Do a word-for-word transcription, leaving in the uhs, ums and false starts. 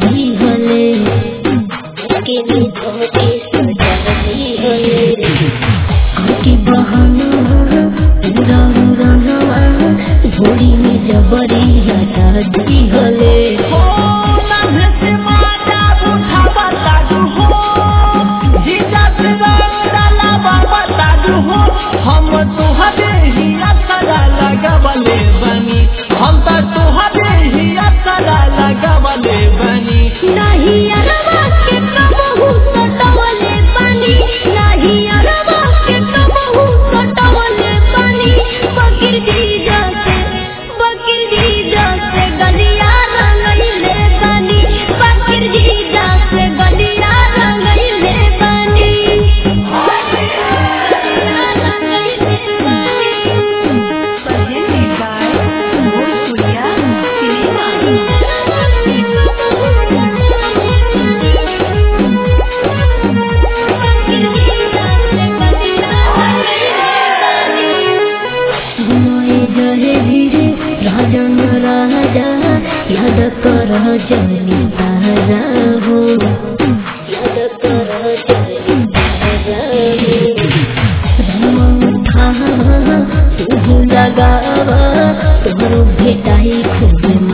दी हले के नी धोके सजा दी हले की बहाना पूरा उड़ाना झोली में जबरी हटा दी हले हम तुहरे ही असरा लगवले बनी हम तो तुहरे ही असरा लगवले बनी नहीं अरबा के कबहू सटवले बनी नहीं अरबा के कबहू सटवले बनी फकीर जी जाते फकीर जी जाते गलिया रंगइले बनी फकीर जी जाते गलिया रंगइले बनी राजन राजा याद कर जनी तारा हो याद कर जनी तारा हो तू लगावा तोहरो भेटाई खूब